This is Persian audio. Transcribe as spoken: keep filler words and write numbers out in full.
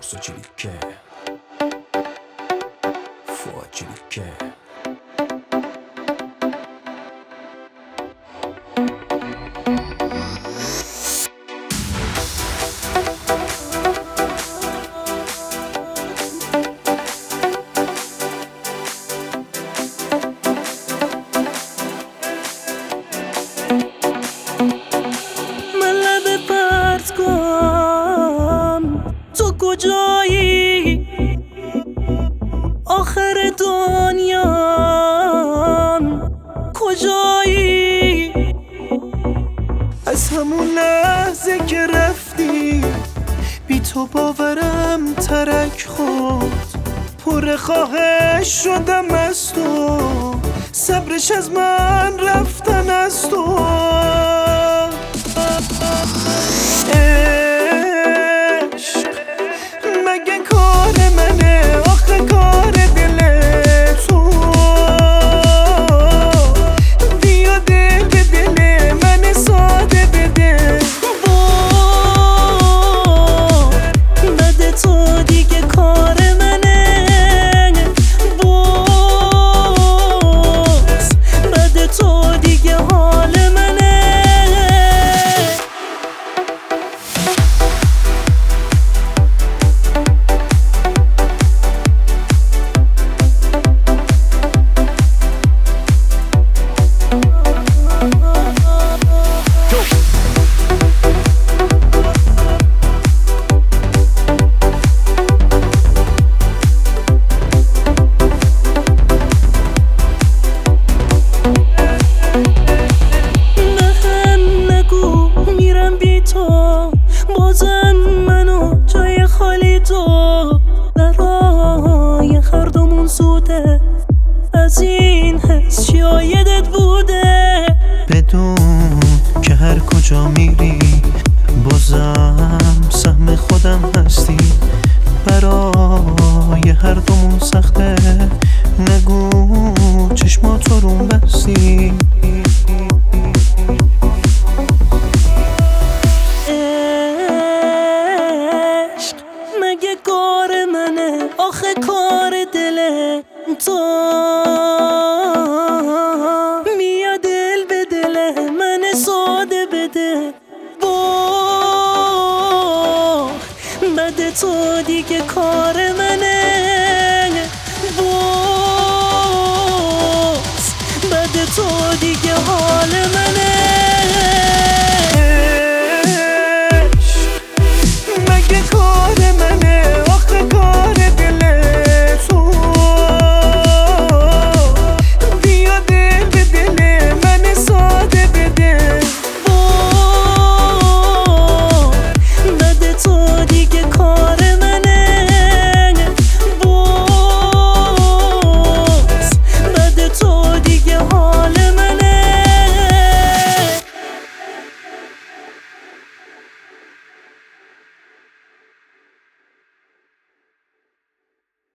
Facilite, facilite. کجایی آخر دنیام کجایی از همون لحظه که رفتی بی تو باورم ترک خورد پر خواهش شدم از تو صبرش از من رفتن از تو بازم منو جای خالی تو برای هر دومون سوده از این حس شایدت بوده بدون که هر کجا میری بازم سهم خودم هستی برای هر دومون سخته نگو چشماتو روم بستی مگه کار منه آخه کار دله تو میا دل به دله من ساده بده با بد تو دیگه کار من